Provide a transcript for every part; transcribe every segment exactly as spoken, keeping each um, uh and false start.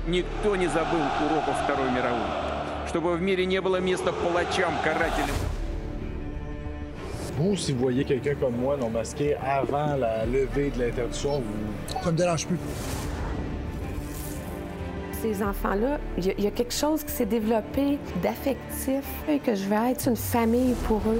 никто не забыл уроков Второй мировой, чтобы в мире не было места палачам, карателям. Vous, si vous voyez quelqu'un comme moi non masqué avant la levée de l'interdiction, vous... Ça me dérange plus. Ces enfants-là, il y, y a quelque chose qui s'est développé d'affectif et que je vais être une famille pour eux.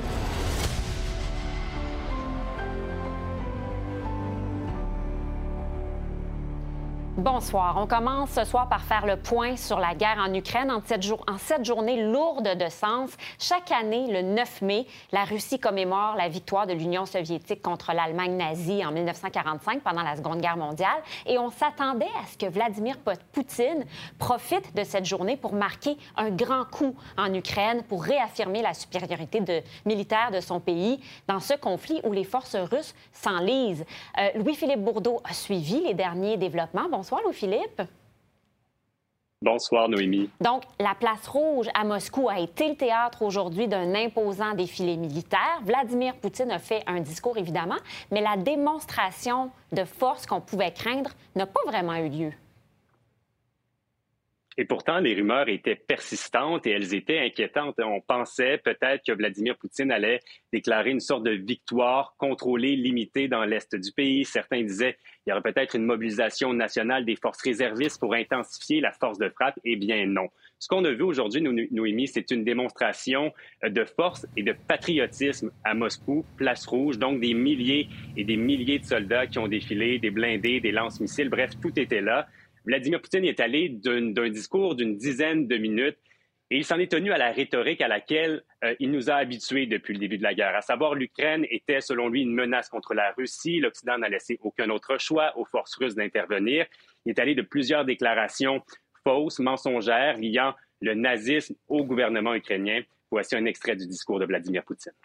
Bonsoir. On commence ce soir par faire le point sur la guerre en Ukraine en cette, jour... en cette journée lourde de sens. Chaque année, le neuf mai, la Russie commémore la victoire de l'Union soviétique contre l'Allemagne nazie en mille neuf cent quarante-cinq pendant la Seconde Guerre mondiale. Et on s'attendait à ce que Vladimir Poutine profite de cette journée pour marquer un grand coup en Ukraine, pour réaffirmer la supériorité de... militaire de son pays dans ce conflit où les forces russes s'enlisent. Euh, Louis-Philippe Bourdeau a suivi les derniers développements. Bonsoir, Louis-Philippe. Bonsoir, Noémie. Donc, la place rouge à Moscou a été le théâtre aujourd'hui d'un imposant défilé militaire. Vladimir Poutine a fait un discours, évidemment, mais la démonstration de force qu'on pouvait craindre n'a pas vraiment eu lieu. Et pourtant, les rumeurs étaient persistantes et elles étaient inquiétantes. On pensait peut-être que Vladimir Poutine allait déclarer une sorte de victoire contrôlée, limitée dans l'est du pays. Certains disaient qu'il y aurait peut-être une mobilisation nationale des forces réservistes pour intensifier la force de frappe. Eh bien non. Ce qu'on a vu aujourd'hui, Noémie, c'est une démonstration de force et de patriotisme à Moscou, place rouge, donc des milliers et des milliers de soldats qui ont défilé, des blindés, des lance-missiles, bref, tout était là. Vladimir Poutine est allé d'un, d'un discours d'une dizaine de minutes et il s'en est tenu à la rhétorique à laquelle euh, il nous a habitués depuis le début de la guerre. À savoir, l'Ukraine était, selon lui, une menace contre la Russie. L'Occident n'a laissé aucun autre choix aux forces russes d'intervenir. Il est allé de plusieurs déclarations fausses, mensongères, liant le nazisme au gouvernement ukrainien. Voici un extrait du discours de Vladimir Poutine.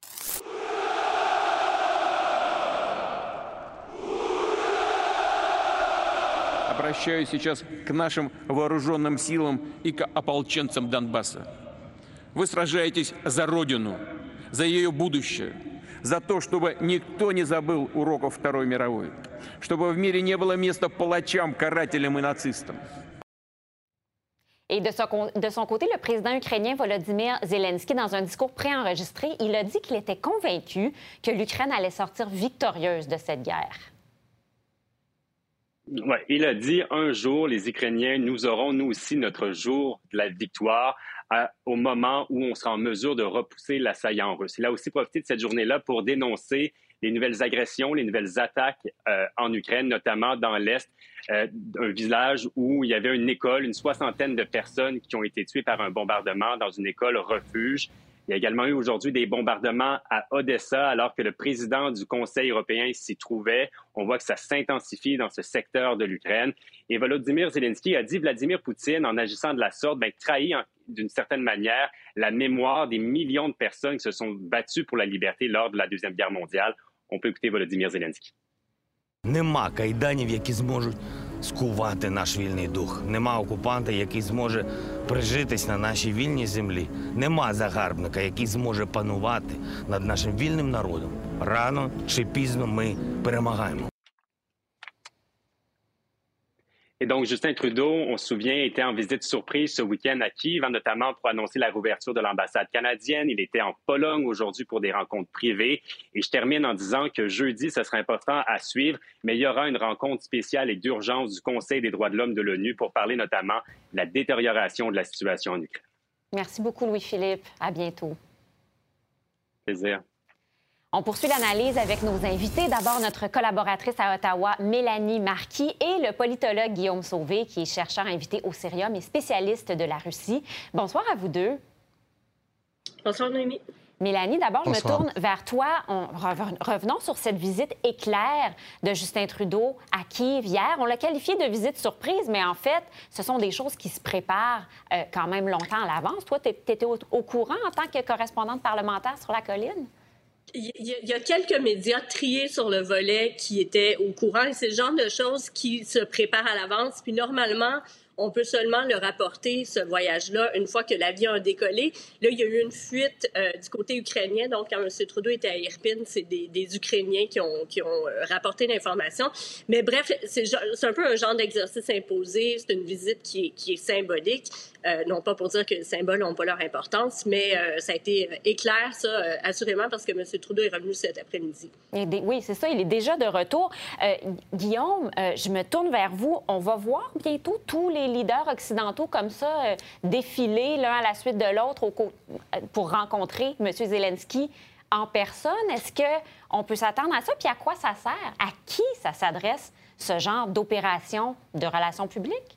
Обращаюсь сейчас к нашим вооруженным силам и к ополченцам Донбасса. Вы сражаетесь за Родину, за ее будущее, за то, чтобы никто не забыл уроков Второй мировой, чтобы в мире не было места палачам, карателям и нацистам. Et de son, de son côté, le président ukrainien Volodymyr Zelensky, dans un discours préenregistré, il a dit qu'il était convaincu que l'Ukraine allait sortir victorieuse de cette guerre. Ouais, il a dit un jour, les Ukrainiens, nous aurons nous aussi notre jour de la victoire à, au moment où on sera en mesure de repousser l'assaillant russe. Il a aussi profité de cette journée-là pour dénoncer les nouvelles agressions, les nouvelles attaques euh, en Ukraine, notamment dans l'Est, euh, un village où il y avait une école, une soixantaine de personnes qui ont été tuées par un bombardement dans une école refuge. Il y a également eu aujourd'hui des bombardements à Odessa alors que le président du Conseil européen s'y trouvait. On voit que ça s'intensifie dans ce secteur de l'Ukraine. Et Volodymyr Zelensky a dit Vladimir Poutine, en agissant de la sorte, bien, trahit en, d'une certaine manière la mémoire des millions de personnes qui se sont battues pour la liberté lors de la Deuxième Guerre mondiale. On peut écouter Volodymyr Zelensky. Нема кайданів, які зможуть скувати наш вільний дух. Нема окупанта, який зможе прижитись на нашій вільній землі. Нема загарбника, який зможе панувати над нашим вільним народом. Рано чи пізно ми перемагаємо. Et donc, Justin Trudeau, on se souvient, était en visite surprise ce week-end à Kiev, notamment pour annoncer la réouverture de l'ambassade canadienne. Il était en Pologne aujourd'hui pour des rencontres privées. Et je termine en disant que jeudi, ce sera important à suivre, mais il y aura une rencontre spéciale et d'urgence du Conseil des droits de l'homme de l'ONU pour parler notamment de la détérioration de la situation en Ukraine. Merci beaucoup, Louis-Philippe. À bientôt. Plaisir. On poursuit l'analyse avec nos invités. D'abord, notre collaboratrice à Ottawa, Mélanie Marquis, et le politologue Guillaume Sauvé, qui est chercheur invité au Cerium et spécialiste de la Russie. Bonsoir à vous deux. Bonsoir, Noémie. Mélanie, d'abord, je Bonsoir. me tourne vers toi. On, revenons sur cette visite éclair de Justin Trudeau à Kiev hier. On l'a qualifié de visite surprise, mais en fait, ce sont des choses qui se préparent euh, quand même longtemps à l'avance. Toi, tu étais au, au courant en tant que correspondante parlementaire sur la colline? Il y a quelques médias triés sur le volet qui étaient au courant et c'est le genre de choses qui se préparent à l'avance. Puis normalement, on peut seulement le rapporter, ce voyage-là, une fois que l'avion a décollé. Là, il y a eu une fuite euh, du côté ukrainien. Donc, quand M. Trudeau était à Irpin, c'est des, des Ukrainiens qui ont, qui ont rapporté l'information. Mais bref, c'est, c'est un peu un genre d'exercice imposé. C'est une visite qui est, qui est symbolique. Euh, non pas pour dire que les symboles n'ont pas leur importance, mais euh, ça a été éclair, ça, euh, assurément, parce que M. Trudeau est revenu cet après-midi. Des, oui, c'est ça, il est déjà de retour. Euh, Guillaume, euh, je me tourne vers vous. On va voir bientôt tous les leaders occidentaux comme ça euh, défiler l'un à la suite de l'autre au co- pour rencontrer M. Zelensky en personne. Est-ce qu'on peut s'attendre à ça? Puis à quoi ça sert? À qui ça s'adresse, ce genre d'opération de relations publiques?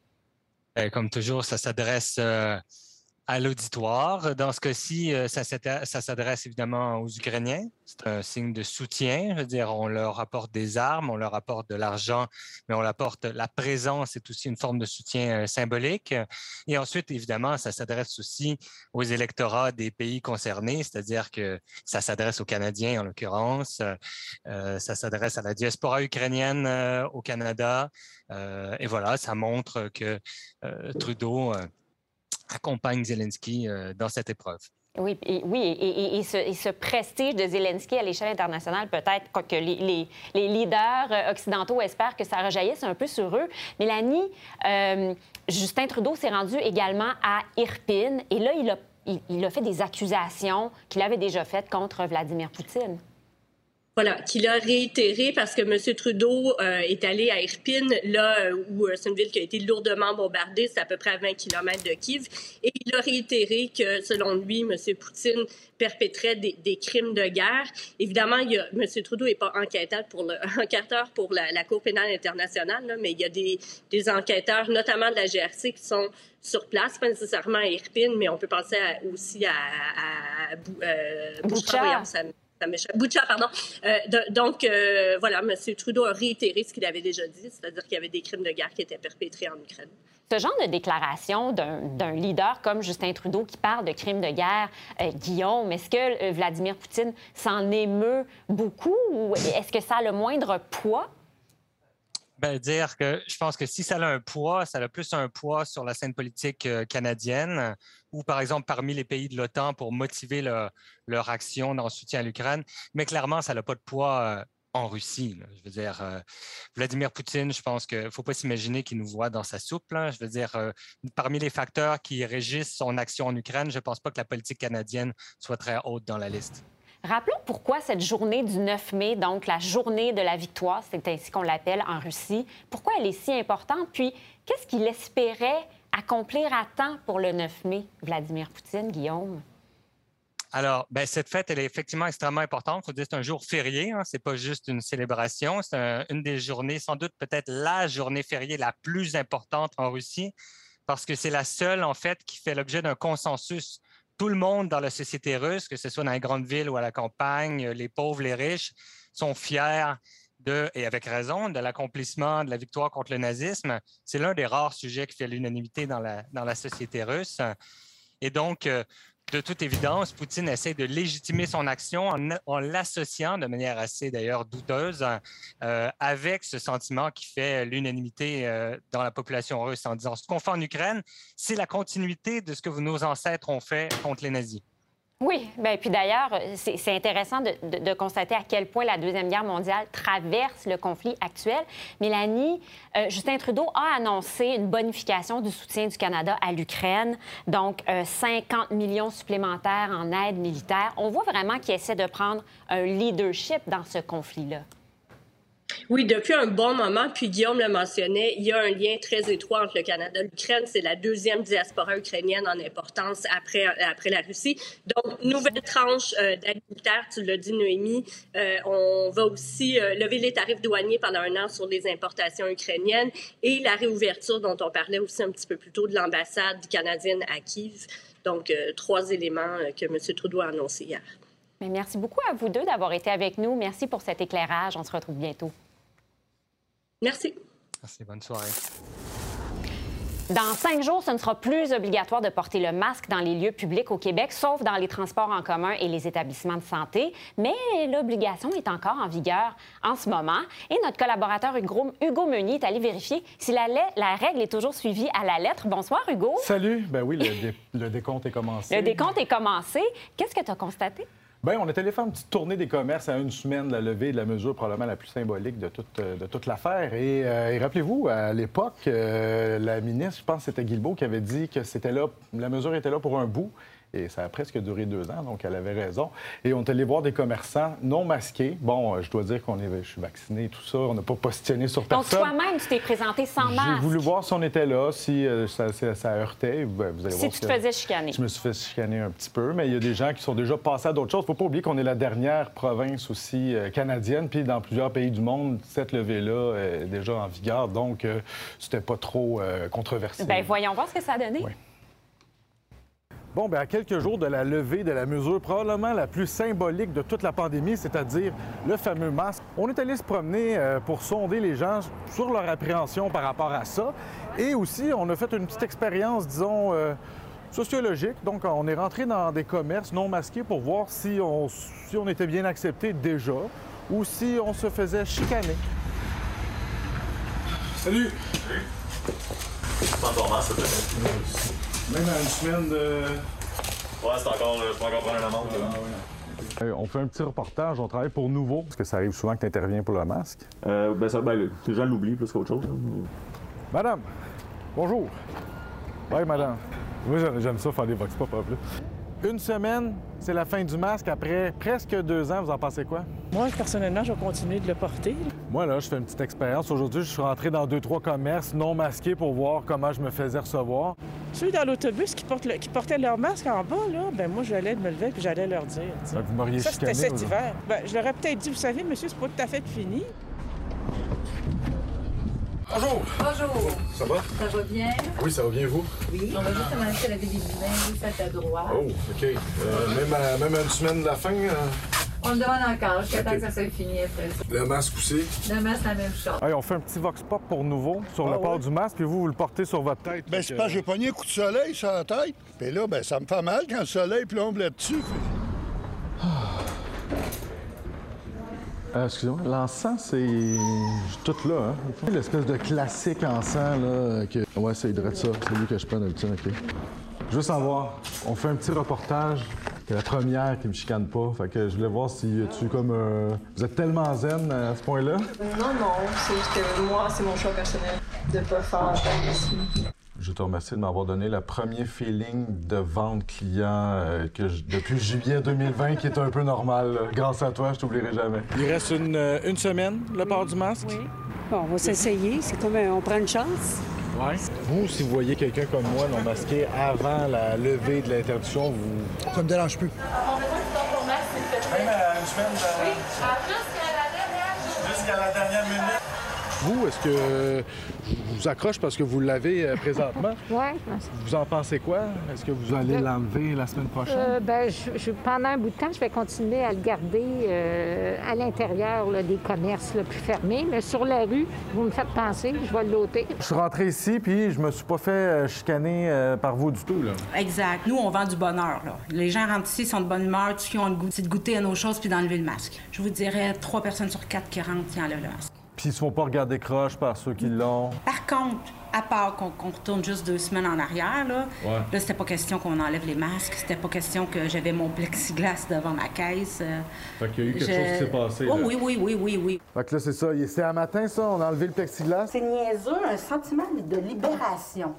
Comme toujours, ça s'adresse euh, à l'auditoire. Dans ce cas-ci, euh, ça, ça s'adresse évidemment aux Ukrainiens. C'est un signe de soutien. Je veux dire, on leur apporte des armes, on leur apporte de l'argent, mais on leur apporte la présence. C'est aussi une forme de soutien euh, symbolique. Et ensuite, évidemment, ça s'adresse aussi aux électorats des pays concernés, c'est-à-dire que ça s'adresse aux Canadiens, en l'occurrence. Euh, ça s'adresse à la diaspora ukrainienne euh, au Canada. Euh, et voilà, ça montre que euh, Trudeau euh, accompagne Zelensky euh, dans cette épreuve. Oui, et, oui et, et, et, ce, et ce prestige de Zelensky à l'échelle internationale, peut-être que les, les, les leaders occidentaux espèrent que ça rejaillisse un peu sur eux. Mélanie, euh, Justin Trudeau s'est rendu également à Irpin et là, il a, il, il a fait des accusations qu'il avait déjà faites contre Vladimir Poutine. Voilà, qu'il a réitéré parce que M. Trudeau euh, est allé à Irpin, là où euh, c'est une ville qui a été lourdement bombardée, c'est à peu près à vingt kilomètres de Kiev, et il a réitéré que, selon lui, M. Poutine perpétrait des, des crimes de guerre. Évidemment, il y a, M. Trudeau n'est pas enquêteur pour, le, enquêteur pour la, la Cour pénale internationale, là, mais il y a des, des enquêteurs, notamment de la G R C, qui sont sur place, pas nécessairement à Irpin, mais on peut penser à, aussi à, à, à euh, Bouchard. Boucha, pardon. Euh, de, donc, euh, voilà, M. Trudeau a réitéré ce qu'il avait déjà dit, c'est-à-dire qu'il y avait des crimes de guerre qui étaient perpétrés en Ukraine. Ce genre de déclaration d'un, d'un leader comme Justin Trudeau qui parle de crimes de guerre, euh, Guillaume, est-ce que euh, Vladimir Poutine s'en émeut beaucoup ou est-ce que ça a le moindre poids? Bien, dire que je pense que si ça a un poids, ça a plus un poids sur la scène politique euh, canadienne ou, par exemple, parmi les pays de l'OTAN pour motiver le, leur action dans le soutien à l'Ukraine. Mais clairement, ça n'a pas de poids euh, en Russie. Là. Je veux dire, euh, Vladimir Poutine, je pense qu'il ne faut pas s'imaginer qu'il nous voit dans sa soupe. Là. Je veux dire, euh, parmi les facteurs qui régissent son action en Ukraine, je ne pense pas que la politique canadienne soit très haute dans la liste. Rappelons pourquoi cette journée du neuf mai, donc la journée de la victoire, c'est ainsi qu'on l'appelle en Russie, pourquoi elle est si importante? Puis, qu'est-ce qu'il espérait accomplir à temps pour le neuf mai, Vladimir Poutine, Guillaume? Alors, ben, cette fête, elle est effectivement extrêmement importante. Il faut dire que c'est un jour férié, hein. C'est pas juste une célébration. C'est un, une des journées, sans doute peut-être la journée fériée la plus importante en Russie, parce que c'est la seule, en fait, qui fait l'objet d'un consensus. Tout le monde dans la société russe, que ce soit dans les grandes villes ou à la campagne, les pauvres, les riches, sont fiers de, et avec raison, de l'accomplissement de la victoire contre le nazisme. C'est l'un des rares sujets qui fait l'unanimité dans la, dans la société russe. Et donc, euh, de toute évidence, Poutine essaie de légitimer son action en, en l'associant de manière assez d'ailleurs douteuse euh, avec ce sentiment qui fait l'unanimité euh, dans la population russe en disant ce qu'on fait en Ukraine, c'est la continuité de ce que nos ancêtres ont fait contre les nazis. Oui, bien, puis d'ailleurs, c'est, c'est intéressant de, de, de constater à quel point la Deuxième Guerre mondiale traverse le conflit actuel. Mélanie, euh, Justin Trudeau a annoncé une bonification du soutien du Canada à l'Ukraine, donc euh, cinquante millions supplémentaires en aide militaire. On voit vraiment qu'il essaie de prendre un leadership dans ce conflit-là. Oui, depuis un bon moment, puis Guillaume le mentionnait, il y a un lien très étroit entre le Canada et l'Ukraine. C'est la deuxième diaspora ukrainienne en importance après, après la Russie. Donc, nouvelle tranche euh, d'aide militaire, tu l'as dit, Noémie. Euh, on va aussi euh, lever les tarifs douaniers pendant un an sur les importations ukrainiennes et la réouverture dont on parlait aussi un petit peu plus tôt de l'ambassade canadienne à Kiev. Donc, euh, trois éléments que M. Trudeau a annoncés hier. Mais merci beaucoup à vous deux d'avoir été avec nous. Merci pour cet éclairage. On se retrouve bientôt. Merci. Merci, bonne soirée. Dans cinq jours, ce ne sera plus obligatoire de porter le masque dans les lieux publics au Québec, sauf dans les transports en commun et les établissements de santé. Mais l'obligation est encore en vigueur en ce moment. Et notre collaborateur Hugo, Hugo Meunier est allé vérifier si la, la règle est toujours suivie à la lettre. Bonsoir, Hugo. Salut. Ben oui, le, dé, le décompte est commencé. Le décompte est commencé. Qu'est-ce que tu as constaté? Bien, on est allé faire une petite tournée des commerces à une semaine de la levée de la mesure probablement la plus symbolique de toute, de toute l'affaire. Et, euh, et rappelez-vous, à l'époque, euh, la ministre, je pense que c'était Guilbeault, qui avait dit que c'était là, la mesure était là pour un bout. Et ça a presque duré deux ans, donc elle avait raison. Et on est allé voir des commerçants non masqués. Bon, je dois dire qu'on est, je suis vacciné et tout ça. On n'a pas positionné sur personne. Donc, toi-même, tu t'es présenté sans masque. J'ai voulu voir si on était là, si euh, ça, ça, ça heurtait. Ben, vous allez si voir tu te faisais chicaner. Je me suis fait chicaner un petit peu, mais il y a des gens qui sont déjà passés à d'autres choses. Il ne faut pas oublier qu'on est la dernière province aussi euh, canadienne. Puis dans plusieurs pays du monde, cette levée-là est déjà en vigueur. Donc, euh, c'était pas trop euh, controversé. Bien, voyons voir ce que ça a donné. Oui. Bon, bien, à quelques jours de la levée de la mesure probablement la plus symbolique de toute la pandémie, c'est-à-dire le fameux masque, on est allé se promener euh, pour sonder les gens sur leur appréhension par rapport à ça. Et aussi, on a fait une petite expérience, disons, euh, sociologique. Donc, on est rentré dans des commerces non masqués pour voir si on, si on était bien accepté déjà ou si on se faisait chicaner. Salut! C'est pas encore masque, ça fait. Même à une semaine de... Ouais, c'est encore, je peux encore prendre un amende. Ah, ouais. On fait un petit reportage, on travaille pour Nouveau. Parce que ça arrive souvent que tu interviens pour le masque. Euh, ben, ça, ben, les gens l'oublient plus qu'autre chose. Hein. Madame, bonjour. Oui, madame. Moi, j'aime ça, faire des vox pop en plus. Une semaine, c'est la fin du masque. Après presque deux ans, vous en pensez quoi? Moi, personnellement, je vais continuer de le porter. Moi, là, je fais une petite expérience. Aujourd'hui, je suis rentré dans deux, trois commerces non masqués pour voir comment je me faisais recevoir. Ceux dans l'autobus qui, portent le, qui portaient leur masque en bas, là, ben moi, j'allais me lever et j'allais leur dire. Donc, vous m'auriez ça, chicané. C'était cet hiver. Ben, je leur ai peut-être dit, vous savez, monsieur, c'est pas tout à fait fini. Bonjour! Bonjour! Ça va? Ça va bien? Oui, ça va bien, vous? Oui, on va juste commencer la début du bain, juste à ta droite. Oh, OK. Euh, même, à, même à une semaine de la fin? Euh... On le demande encore, jusqu'à temps que ça soit fini après ça. Le masque aussi? Le masque, la même chose. Hey, on fait un petit vox pop pour Nouveau sur ah, le port ouais. du masque, puis vous, vous le portez sur votre tête. Ben, c'est parce que j'ai pogné un coup de soleil sur la tête. Puis là, ben, ça me fait mal quand le soleil plombe là-dessus. Euh, excusez-moi, l'encens, c'est tout là, hein? L'espèce de classique encens, là, que... Ouais, c'est de ça. C'est lui que je prends d'habitude, OK. Je veux savoir, on fait un petit reportage. C'est la première qui me chicane pas. Fait que je voulais voir si tu comme... Euh... Vous êtes tellement zen à ce point-là? Non, non. C'est juste que moi, c'est mon choix personnel de pas faire ça ici. Je te remercie de m'avoir donné le premier feeling de vente client euh, que je, depuis juillet deux mille vingt, qui est un peu normal. Là. Grâce à toi, je t'oublierai jamais. Il reste une, euh, une semaine, le port du masque? Oui. Bon, on va s'essayer. C'est comme un, on prend une chance. Oui. Vous, si vous voyez quelqu'un comme moi non masqué avant la levée de l'interdiction, vous... Ça me dérange plus. On veut pas que ton masque, c'est fait. Même à une semaine de... Oui, jusqu'à la dernière. Jusqu'à la dernière minute. Vous, est-ce que je vous accroche parce que vous l'avez euh, présentement? Oui. Vous en pensez quoi? Est-ce que vous allez l'enlever la semaine prochaine? Euh, ben, je, je, pendant un bout de temps, je vais continuer à le garder euh, à l'intérieur là, des commerces là, plus fermés. Mais sur la rue, vous me faites penser, je vais l'ôter. Je suis rentré ici, puis je me suis pas fait euh, chicaner euh, par vous du tout, là. Exact. Nous, on vend du bonheur, là. Les gens rentrent ici, sont de bonne humeur, tout ce qu'ils ont le goût, c'est de goûter à nos choses puis d'enlever le masque. Je vous dirais trois personnes sur quatre qui rentrent qui enlèvent le masque. Puis ils se font pas regarder croche par ceux qui l'ont. Par contre, à part qu'on qu'on retourne juste deux semaines en arrière, là, ouais. là c'était pas question qu'on enlève les masques, c'était pas question que j'avais mon plexiglas devant ma caisse. Euh, fait qu'il y a eu quelque je... chose qui s'est passé, oh, là. oui, oui, oui, oui, oui. Fait que là, c'est ça. C'était à matin, ça? On a enlevé le plexiglas? C'est niaiseux, un sentiment de libération.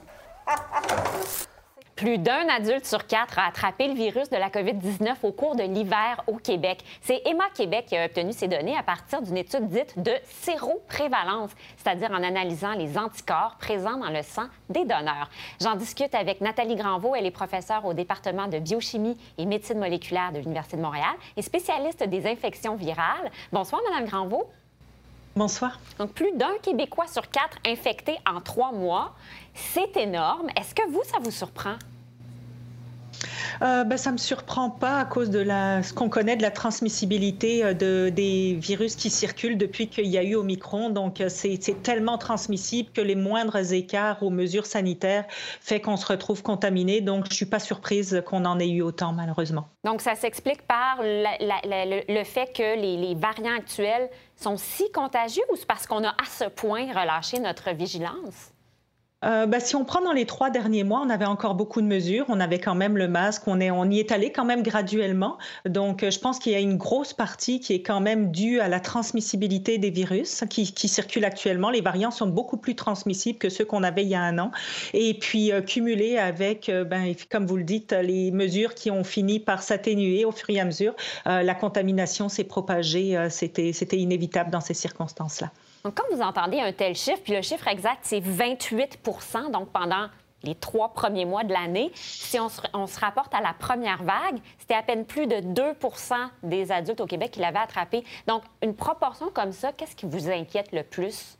Plus d'un adulte sur quatre a attrapé le virus de la covid dix-neuf au cours de l'hiver au Québec. C'est Emma Québec qui a obtenu ces données à partir d'une étude dite de séroprévalence, c'est-à-dire en analysant les anticorps présents dans le sang des donneurs. J'en discute avec Nathalie Granvaux. Elle est professeure au département de biochimie et médecine moléculaire de l'Université de Montréal et spécialiste des infections virales. Bonsoir, Madame Granvaux. Bonsoir. Donc, plus d'un Québécois sur quatre infecté en trois mois. C'est énorme. Est-ce que vous, ça vous surprend? Euh, ben, ça ne me surprend pas à cause de la, ce qu'on connaît de la transmissibilité de, des virus qui circulent depuis qu'il y a eu Omicron. Donc, c'est, c'est tellement transmissible que les moindres écarts aux mesures sanitaires fait qu'on se retrouve contaminé. Donc, je ne suis pas surprise qu'on en ait eu autant, malheureusement. Donc, ça s'explique par la, la, la, le, le fait que les, les variants actuels sont si contagieux ou c'est parce qu'on a à ce point relâché notre vigilance? Euh, ben, si on prend dans les trois derniers mois, on avait encore beaucoup de mesures. On avait quand même le masque. On, est, on y est allé quand même graduellement. Donc, je pense qu'il y a une grosse partie qui est quand même due à la transmissibilité des virus qui, qui circulent actuellement. Les variants sont beaucoup plus transmissibles que ceux qu'on avait il y a un an. Et puis, euh, cumulé avec, euh, ben, comme vous le dites, les mesures qui ont fini par s'atténuer au fur et à mesure, euh, la contamination s'est propagée. Euh, c'était, c'était inévitable dans ces circonstances-là. Donc, quand vous entendez un tel chiffre, puis le chiffre exact, c'est vingt-huit pour cent, donc pendant les trois premiers mois de l'année, si on se, on se rapporte à la première vague, c'était à peine plus de deux pour cent des adultes au Québec qui l'avaient attrapé. Donc, une proportion comme ça, qu'est-ce qui vous inquiète le plus?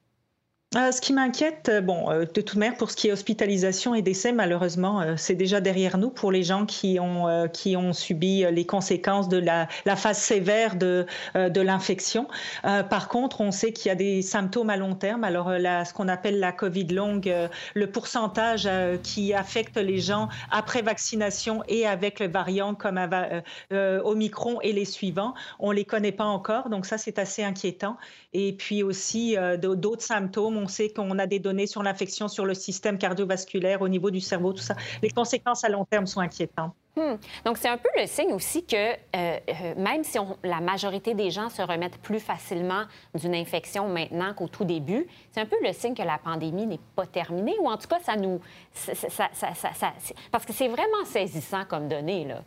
Euh, ce qui m'inquiète, bon, euh, de toute manière, pour ce qui est hospitalisation et décès, malheureusement, euh, c'est déjà derrière nous pour les gens qui ont, euh, qui ont subi les conséquences de la, la phase sévère de, euh, de l'infection. Euh, par contre, on sait qu'il y a des symptômes à long terme. Alors, euh, la, ce qu'on appelle la COVID longue, euh, le pourcentage euh, qui affecte les gens après vaccination et avec le variant comme euh, euh, Omicron et les suivants, on ne les connaît pas encore. Donc, ça, c'est assez inquiétant. Et puis aussi, euh, d'autres symptômes. On sait qu'on a des données sur l'infection sur le système cardiovasculaire, au niveau du cerveau, tout ça. Les conséquences à long terme sont inquiétantes. Hmm. Donc, c'est un peu le signe aussi que euh, euh, même si on, la majorité des gens se remettent plus facilement d'une infection maintenant qu'au tout début, c'est un peu le signe que la pandémie n'est pas terminée, ou en tout cas, ça nous... Ça, ça, ça, ça, ça, parce que c'est vraiment saisissant comme données, là.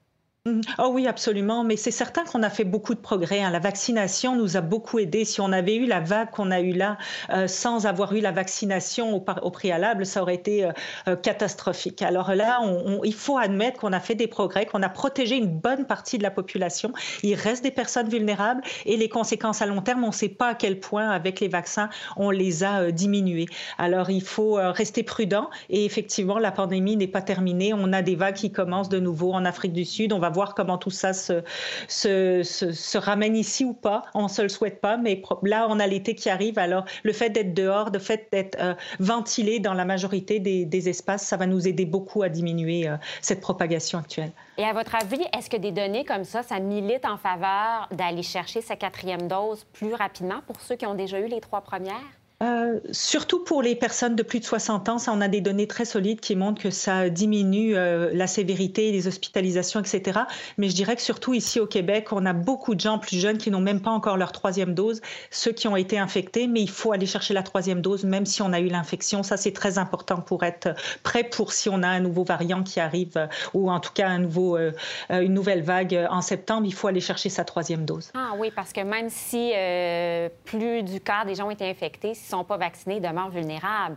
Oh oui, absolument, mais c'est certain qu'on a fait beaucoup de progrès. Hein. La vaccination nous a beaucoup aidés. Si on avait eu la vague qu'on a eue là euh, sans avoir eu la vaccination au, au préalable, ça aurait été euh, catastrophique. Alors là, on, on, il faut admettre qu'on a fait des progrès, qu'on a protégé une bonne partie de la population. Il reste des personnes vulnérables et les conséquences à long terme, on ne sait pas à quel point, avec les vaccins, on les a euh, diminuées. Alors, il faut euh, rester prudent et effectivement, la pandémie n'est pas terminée. On a des vagues qui commencent de nouveau en Afrique du Sud. On va voir comment tout ça se, se, se, se ramène ici ou pas. On ne se le souhaite pas, mais là, on a l'été qui arrive. Alors, le fait d'être dehors, le fait d'être euh, ventilé dans la majorité des, des espaces, ça va nous aider beaucoup à diminuer euh, cette propagation actuelle. Et à votre avis, est-ce que des données comme ça, ça milite en faveur d'aller chercher sa quatrième dose plus rapidement pour ceux qui ont déjà eu les trois premières? Euh, surtout pour les personnes de plus de soixante ans, ça, on a des données très solides qui montrent que ça diminue euh, la sévérité, les hospitalisations, et cetera. Mais je dirais que surtout ici au Québec, on a beaucoup de gens plus jeunes qui n'ont même pas encore leur troisième dose, ceux qui ont été infectés, mais il faut aller chercher la troisième dose même si on a eu l'infection. Ça, c'est très important pour être prêt pour si on a un nouveau variant qui arrive euh, ou en tout cas un nouveau, euh, une nouvelle vague euh, en septembre, il faut aller chercher sa troisième dose. Ah oui, parce que même si euh, plus du quart des gens ont été infectés, s'ils ne sont pas vaccinés, ils demeurent vulnérables.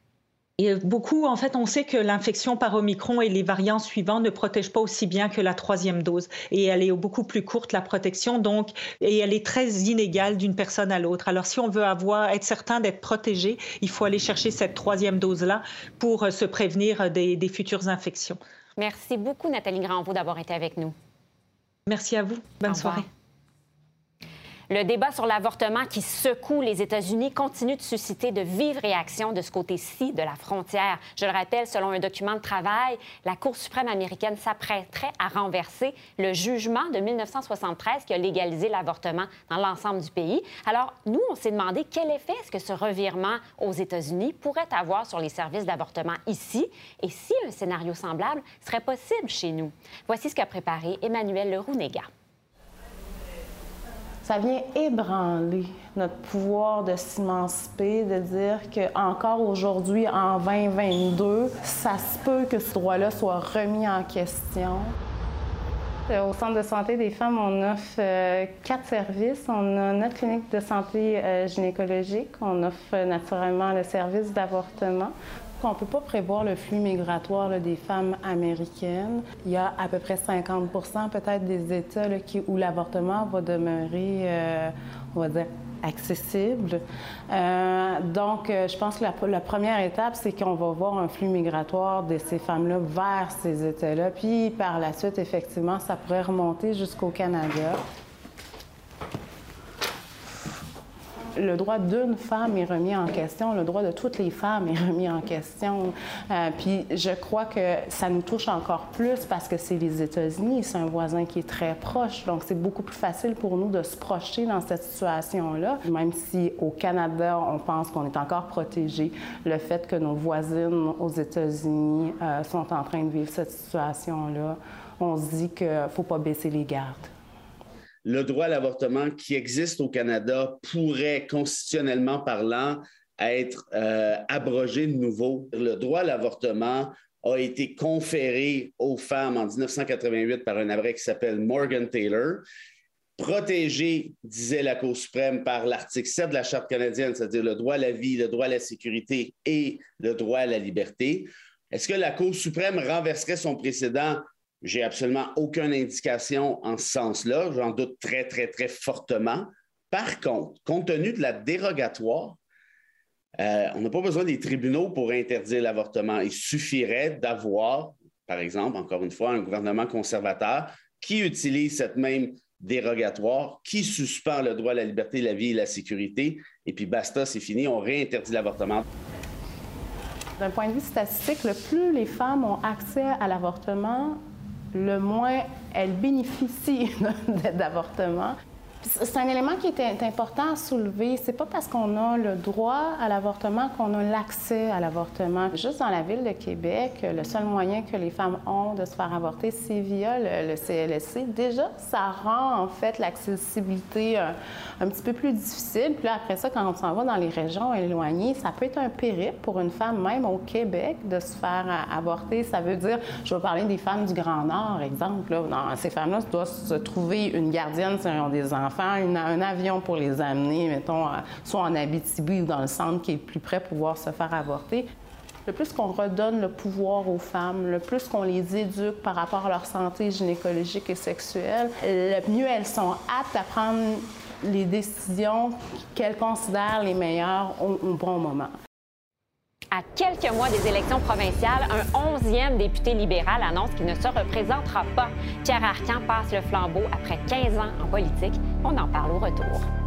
Et beaucoup, en fait, on sait que l'infection par Omicron et les variants suivants ne protègent pas aussi bien que la troisième dose. Et elle est beaucoup plus courte, la protection, donc, et elle est très inégale d'une personne à l'autre. Alors, si on veut avoir, être certain d'être protégé, il faut aller chercher cette troisième dose-là pour se prévenir des, des futures infections. Merci beaucoup, Nathalie Granvaux, d'avoir été avec nous. Merci à vous. Bonne soirée. Le débat sur l'avortement qui secoue les États-Unis continue de susciter de vives réactions de ce côté-ci de la frontière. Je le rappelle, selon un document de travail, la Cour suprême américaine s'apprêterait à renverser le jugement de mille neuf cent soixante-treize qui a légalisé l'avortement dans l'ensemble du pays. Alors, nous, on s'est demandé quel effet est-ce que ce revirement aux États-Unis pourrait avoir sur les services d'avortement ici et si un scénario semblable serait possible chez nous. Voici ce qu'a préparé Emmanuel Leroux-Négat. Ça vient ébranler notre pouvoir de s'émanciper, de dire qu'encore aujourd'hui, en vingt vingt-deux, ça se peut que ce droit-là soit remis en question. Au Centre de santé des femmes, on offre euh, quatre services. On a notre clinique de santé euh, gynécologique. On offre euh, naturellement le service d'avortement. On ne peut pas prévoir le flux migratoire là, des femmes américaines. Il y a à peu près cinquante pour cent peut-être des États là, qui, où l'avortement va demeurer, euh, on va dire, accessible. Euh, donc, euh, je pense que la, la première étape, c'est qu'on va voir un flux migratoire de ces femmes-là vers ces États-là. Puis, par la suite, effectivement, ça pourrait remonter jusqu'au Canada. Le droit d'une femme est remis en question, le droit de toutes les femmes est remis en question. Euh, puis je crois que ça nous touche encore plus parce que c'est les États-Unis, c'est un voisin qui est très proche. Donc c'est beaucoup plus facile pour nous de se projeter dans cette situation-là. Même si au Canada, on pense qu'on est encore protégé, le fait que nos voisines aux États-Unis euh, sont en train de vivre cette situation-là, on se dit qu'il ne faut pas baisser les gardes. Le droit à l'avortement qui existe au Canada pourrait, constitutionnellement parlant, être euh, abrogé de nouveau. Le droit à l'avortement a été conféré aux femmes en dix-neuf cent quatre-vingt-huit par un arrêt qui s'appelle Morgan Taylor, protégé, disait la Cour suprême, par l'article sept de la Charte canadienne, c'est-à-dire le droit à la vie, le droit à la sécurité et le droit à la liberté. Est-ce que la Cour suprême renverserait son précédent? J'ai absolument aucune indication en ce sens-là. J'en doute très, très, très fortement. Par contre, compte tenu de la dérogatoire, euh, on n'a pas besoin des tribunaux pour interdire l'avortement. Il suffirait d'avoir, par exemple, encore une fois, un gouvernement conservateur qui utilise cette même dérogatoire, qui suspend le droit à la liberté, la vie et la sécurité, et puis basta, c'est fini, on réinterdit l'avortement. D'un point de vue statistique, le plus les femmes ont accès à l'avortement, le moins elles bénéficient d'avortement. C'est un élément qui est important à soulever. C'est pas parce qu'on a le droit à l'avortement qu'on a l'accès à l'avortement. Juste dans la ville de Québec, le seul moyen que les femmes ont de se faire avorter, c'est via le, le C L S C. Déjà, ça rend en fait l'accessibilité un, un petit peu plus difficile. Puis là, après ça, quand on s'en va dans les régions éloignées, ça peut être un périple pour une femme, même au Québec, de se faire avorter. Ça veut dire, je vais parler des femmes du Grand Nord, exemple. Là. Dans ces femmes-là, doivent se trouver une gardienne si elles ont des enfants. Une, un avion pour les amener, mettons, soit en Abitibi ou dans le centre qui est le plus près pour pouvoir se faire avorter. Le plus qu'on redonne le pouvoir aux femmes, le plus qu'on les éduque par rapport à leur santé gynécologique et sexuelle, le mieux elles sont aptes à prendre les décisions qu'elles considèrent les meilleures au, au bon moment. À quelques mois des élections provinciales, un onzième député libéral annonce qu'il ne se représentera pas. Pierre Arcan passe le flambeau après quinze ans en politique. On en parle au retour.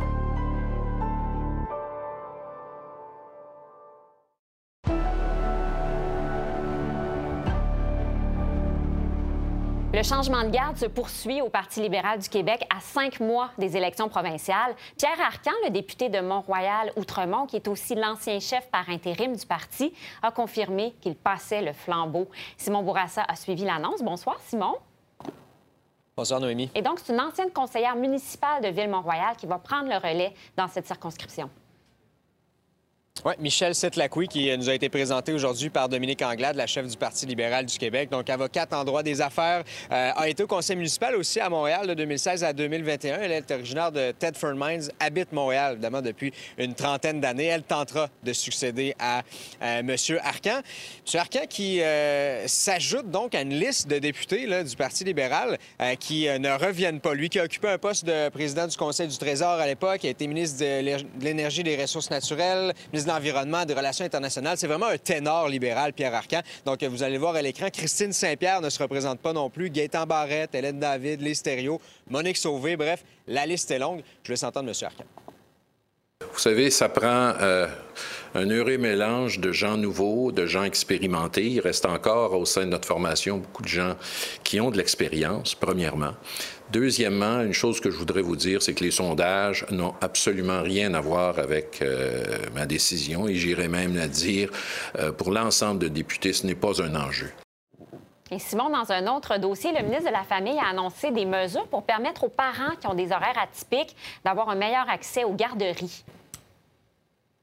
Le changement de garde se poursuit au Parti libéral du Québec à cinq mois des élections provinciales. Pierre Arcan, le député de Mont-Royal-Outremont, qui est aussi l'ancien chef par intérim du parti, a confirmé qu'il passait le flambeau. Simon Bourassa a suivi l'annonce. Bonsoir, Simon. Bonsoir, Noémie. Et donc, c'est une ancienne conseillère municipale de Ville-Mont-Royal qui va prendre le relais dans cette circonscription. Oui, Michèle Setlaqui, qui nous a été présentée aujourd'hui par Dominique Anglade, la chef du Parti libéral du Québec, donc avocate en droit des affaires, euh, a été au conseil municipal aussi à Montréal de deux mille seize à deux mille vingt et un. Elle est originaire de Thetford Mines, habite Montréal, évidemment, depuis une trentaine d'années. Elle tentera de succéder à euh, M. Arcan. M. Arcan qui euh, s'ajoute donc à une liste de députés là, du Parti libéral euh, qui euh, ne reviennent pas. Lui qui a occupé un poste de président du Conseil du Trésor à l'époque, qui a été ministre de l'Énergie et des Ressources naturelles, ministre de l'Environnement, des Relations internationales. C'est vraiment un ténor libéral, Pierre Arcan. Donc, vous allez voir à l'écran, Christine Saint-Pierre ne se représente pas non plus. Gaétan Barrette, Hélène David, Lise Thériault, Monique Sauvé. Bref, la liste est longue. Je laisse entendre M. Arcan. Vous savez, ça prend euh, un heureux mélange de gens nouveaux, de gens expérimentés. Il reste encore au sein de notre formation beaucoup de gens qui ont de l'expérience, premièrement. Deuxièmement, une chose que je voudrais vous dire, c'est que les sondages n'ont absolument rien à voir avec euh, ma décision et j'irais même la dire, euh, pour l'ensemble de députés, ce n'est pas un enjeu. Et Simon, dans un autre dossier, le ministre de la Famille a annoncé des mesures pour permettre aux parents qui ont des horaires atypiques d'avoir un meilleur accès aux garderies.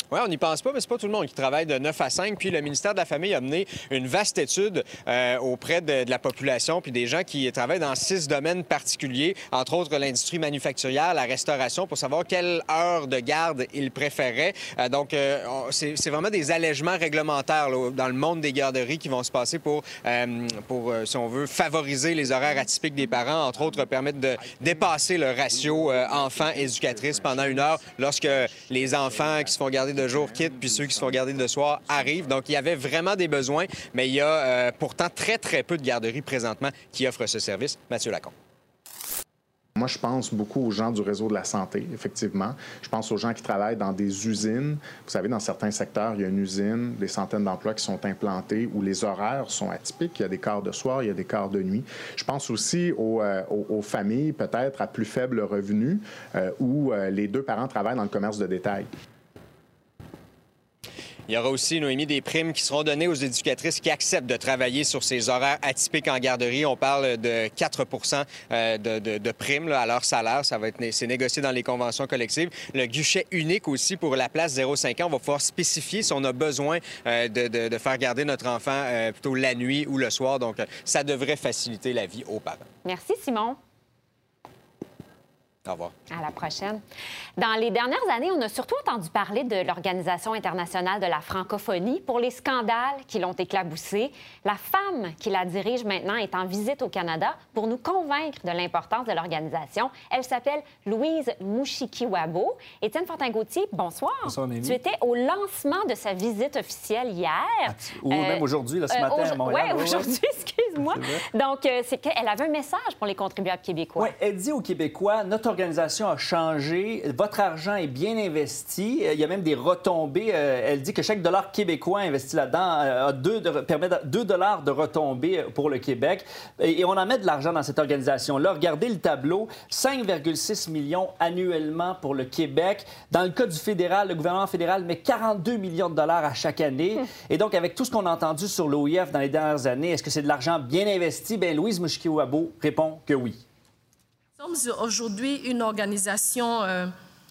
Oui, on n'y pense pas, mais c'est pas tout le monde qui travaille de neuf à cinq. Puis le ministère de la Famille a mené une vaste étude euh, auprès de, de la population puis des gens qui travaillent dans six domaines particuliers, entre autres l'industrie manufacturière, la restauration, pour savoir quelle heure de garde ils préféraient. Euh, donc, euh, c'est vraiment des allègements réglementaires là, dans le monde des garderies qui vont se passer pour, euh, pour euh, si on veut, favoriser les horaires atypiques des parents, entre autres permettre de dépasser le ratio euh, enfants-éducatrices pendant une heure lorsque les enfants qui se font garder de jour quittent, puis ceux qui se font garder de soir arrivent. Donc, il y avait vraiment des besoins, mais il y a euh, pourtant très, très peu de garderies présentement qui offrent ce service. Mathieu Lacombe. Moi, je pense beaucoup aux gens du réseau de la santé, effectivement. Je pense aux gens qui travaillent dans des usines. Vous savez, dans certains secteurs, il y a une usine, des centaines d'emplois qui sont implantés où les horaires sont atypiques. Il y a des quarts de soir, il y a des quarts de nuit. Je pense aussi aux, euh, aux, aux familles, peut-être à plus faible revenu, euh, où euh, les deux parents travaillent dans le commerce de détail. Il y aura aussi, Noémie, des primes qui seront données aux éducatrices qui acceptent de travailler sur ces horaires atypiques en garderie. On parle de quatre pour cent de, de, de primes là, à leur salaire. Ça va être, c'est négocié dans les conventions collectives. Le guichet unique aussi pour la place zéro cinq ans. On va pouvoir spécifier si on a besoin euh, de, de, de faire garder notre enfant euh, plutôt la nuit ou le soir. Donc, ça devrait faciliter la vie aux parents. Merci, Simon. Au revoir. À la prochaine. Dans les dernières années, on a surtout entendu parler de l'Organisation internationale de la francophonie pour les scandales qui l'ont éclaboussée. La femme qui la dirige maintenant est en visite au Canada pour nous convaincre de l'importance de l'organisation. Elle s'appelle Louise Mushikiwabo. Étienne Fortin-Gauthier, bonsoir. Bonsoir, Némi. Tu étais au lancement de sa visite officielle hier. Ah, tu... Ou euh, même aujourd'hui, ce matin euh, à Montréal. Oui, aujourd'hui, excuse-moi. Donc, euh, c'est qu'elle avait un message pour les contribuables québécois. Oui, elle dit aux Québécois, notre organisation a changé, votre argent est bien investi, il y a même des retombées. Elle dit que chaque dollar québécois investi là-dedans a deux de, permet deux dollars de retombées pour le Québec. Et, et on en met de l'argent dans cette organisation-là. Regardez le tableau, cinq virgule six millions annuellement pour le Québec. Dans le cas du fédéral, le gouvernement fédéral met quarante-deux millions de dollars à chaque année. Et donc, avec tout ce qu'on a entendu sur l'O I F dans les dernières années, est-ce que c'est de l'argent bien investi? Bien, Louise Mushikiwabo répond que oui. Nous sommes aujourd'hui une organisation euh,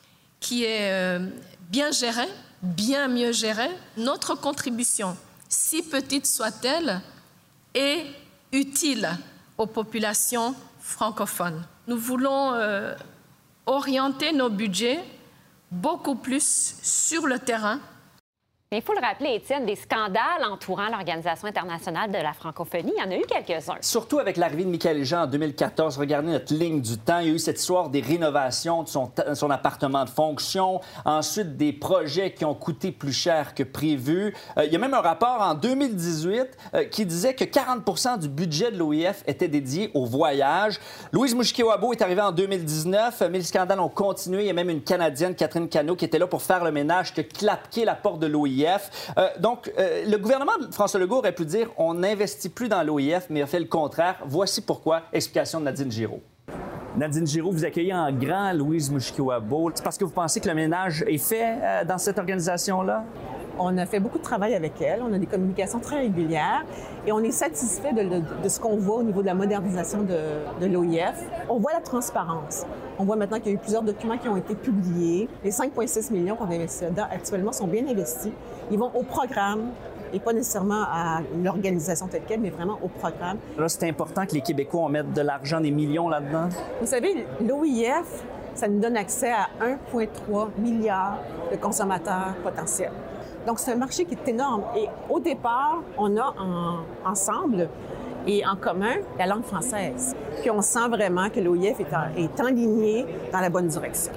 qui est euh, bien gérée, bien mieux gérée. Notre contribution, si petite soit-elle, est utile aux populations francophones. Nous voulons euh, orienter nos budgets beaucoup plus sur le terrain. Mais il faut le rappeler, Étienne, des scandales entourant l'Organisation internationale de la francophonie, il y en a eu quelques-uns. Surtout avec l'arrivée de Michaël Jean en deux mille quatorze, regardez notre ligne du temps. Il y a eu cette histoire des rénovations de son, son appartement de fonction, ensuite des projets qui ont coûté plus cher que prévu. Euh, il y a même un rapport en deux mille dix-huit euh, qui disait que quarante pour cent du budget de l'O I F était dédié au voyage. Louise Mushikiwabo est arrivée en deux mille dix-neuf, mais les scandales ont continué. Il y a même une Canadienne, Catherine Cano, qui était là pour faire le ménage, qui a clapqué la porte de l'O I F. Euh, donc, euh, le gouvernement de François Legault aurait pu dire on n'investit plus dans l'O I F, mais il a fait le contraire. Voici pourquoi. Explication de Nadine Giraud. Nadine Giraud, vous accueillez en grand Louise Mushikiwabo. C'est parce que vous pensez que le ménage est fait euh, dans cette organisation-là? On a fait beaucoup de travail avec elle. On a des communications très régulières et on est satisfait de, de, de ce qu'on voit au niveau de la modernisation de, de l'O I F. On voit la transparence. On voit maintenant qu'il y a eu plusieurs documents qui ont été publiés. Les cinq virgule six millions qu'on investit là-dedans actuellement sont bien investis. Ils vont au programme et pas nécessairement à l'organisation telle quelle, mais vraiment au programme. Là, c'est important que les Québécois en mettent de l'argent, des millions là-dedans. Vous savez, l'O I F, ça nous donne accès à un virgule trois milliard de consommateurs potentiels. Donc, c'est un marché qui est énorme. Et au départ, on a en, ensemble et en commun la langue française. Puis on sent vraiment que l'O I F est, en, est enligné dans la bonne direction.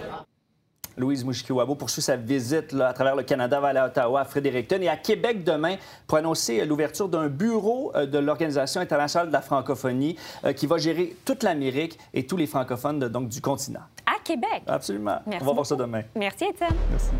Louise Mushikiwabo poursuit sa visite là, à travers le Canada, va aller à Ottawa, à Fredericton et à Québec demain pour annoncer l'ouverture d'un bureau de l'Organisation internationale de la francophonie euh, qui va gérer toute l'Amérique et tous les francophones de, donc, du continent. À Québec? Absolument. Merci On va beaucoup. voir ça demain. Merci, Étienne. Merci.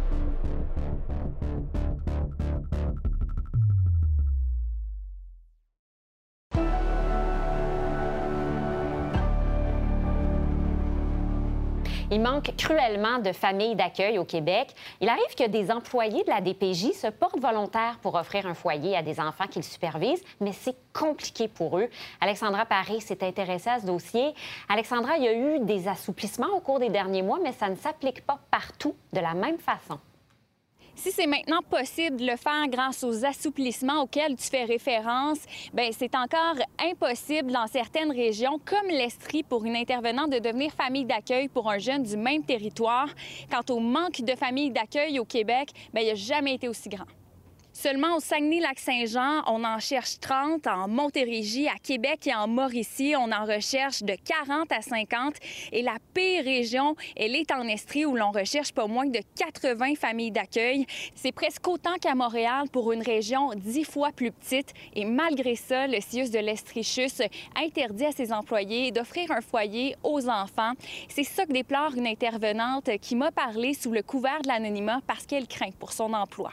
Il manque cruellement de familles d'accueil au Québec. Il arrive que des employés de la D P J se portent volontaires pour offrir un foyer à des enfants qu'ils supervisent, mais c'est compliqué pour eux. Alexandra Paré s'est intéressée à ce dossier. Alexandra, il y a eu des assouplissements au cours des derniers mois, mais ça ne s'applique pas partout de la même façon. Si c'est maintenant possible de le faire grâce aux assouplissements auxquels tu fais référence, bien, c'est encore impossible dans certaines régions, comme l'Estrie, pour une intervenante de devenir famille d'accueil pour un jeune du même territoire. Quant au manque de familles d'accueil au Québec, bien, il n'a jamais été aussi grand. Seulement au Saguenay-Lac-Saint-Jean, on en cherche trente, en Montérégie, à Québec et en Mauricie, on en recherche de quarante à cinquante. Et la pire région, elle est en Estrie, où l'on recherche pas moins de quatre-vingts familles d'accueil. C'est presque autant qu'à Montréal pour une région dix fois plus petite. Et malgré ça, le C I U S de l'Estrie-Chus interdit à ses employés d'offrir un foyer aux enfants. C'est ça que déplore une intervenante qui m'a parlé sous le couvert de l'anonymat parce qu'elle craint pour son emploi.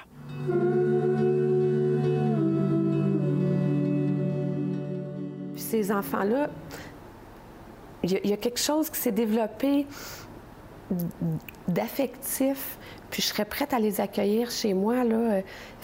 Ces enfants-là, il y, y a quelque chose qui s'est développé d'affectif, puis je serais prête à les accueillir chez moi, là,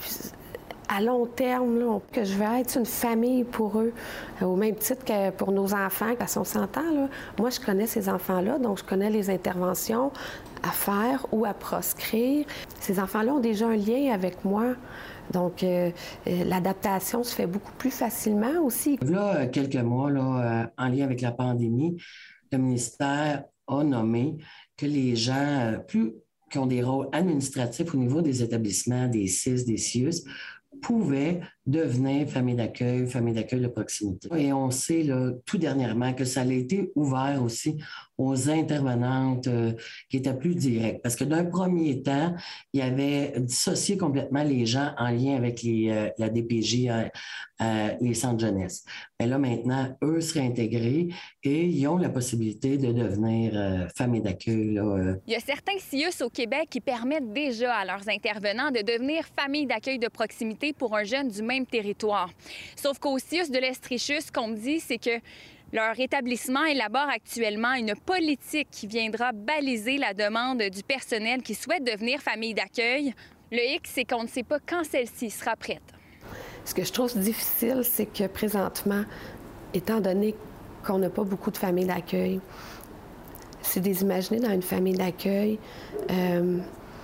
à long terme, là, que je vais être une famille pour eux, au même titre que pour nos enfants, parce qu'on s'entend, là. Moi, je connais ces enfants-là, donc je connais les interventions à faire ou à proscrire. Ces enfants-là ont déjà un lien avec moi. Donc, euh, euh, l'adaptation se fait beaucoup plus facilement aussi. Là, quelques mois, là, euh, en lien avec la pandémie, le ministère a nommé que les gens, euh, plus qui ont des rôles administratifs au niveau des établissements, des C I S, des C I U S, pouvaient devenir famille d'accueil, famille d'accueil de proximité. Et on sait là, tout dernièrement que ça a été ouvert aussi aux intervenantes euh, qui étaient plus directes. Parce que d'un premier temps, il y avait dissocié complètement les gens en lien avec les, euh, la D P J, euh, euh, les centres jeunesse. Mais là, maintenant, eux seraient intégrés et ils ont la possibilité de devenir euh, famille d'accueil. Là, euh. Il y a certains C I U S au Québec qui permettent déjà à leurs intervenants de devenir famille d'accueil de proximité pour un jeune du même territoire. Sauf qu'au C I U S de l'Estrie-Chus, ce qu'on me dit, c'est que leur établissement élabore actuellement une politique qui viendra baliser la demande du personnel qui souhaite devenir famille d'accueil. Le hic, c'est qu'on ne sait pas quand celle-ci sera prête. Ce que je trouve difficile, c'est que présentement, étant donné qu'on n'a pas beaucoup de familles d'accueil, c'est de les imaginer dans une famille d'accueil euh,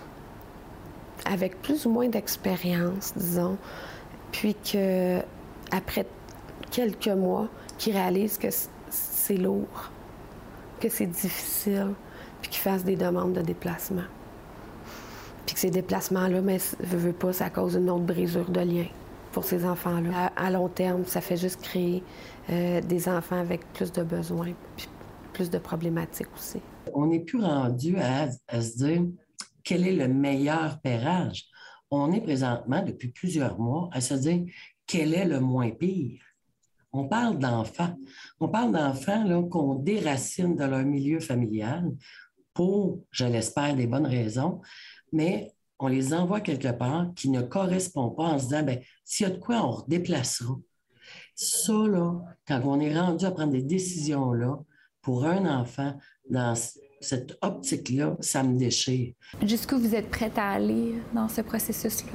avec plus ou moins d'expérience, disons, puis qu'après quelques mois, qu'ils réalisent que c'est lourd, que c'est difficile, puis qu'ils fassent des demandes de déplacement. Puis que ces déplacements-là, mais veut, veut pas, ça cause une autre brisure de lien pour ces enfants-là. À, à long terme, ça fait juste créer euh, des enfants avec plus de besoins, puis plus de problématiques aussi. On n'est plus rendu à, à se dire quel est le meilleur pairage. On est présentement, depuis plusieurs mois, à se dire quel est le moins pire. On parle d'enfants. On parle d'enfants là, qu'on déracine de leur milieu familial pour, je l'espère, des bonnes raisons, mais on les envoie quelque part qui ne correspond pas en se disant, bien, s'il y a de quoi, on redéplacera. Ça, là, quand on est rendu à prendre des décisions-là pour un enfant dans cette optique-là, ça me déchire. Jusqu'où vous êtes prête à aller dans ce processus-là?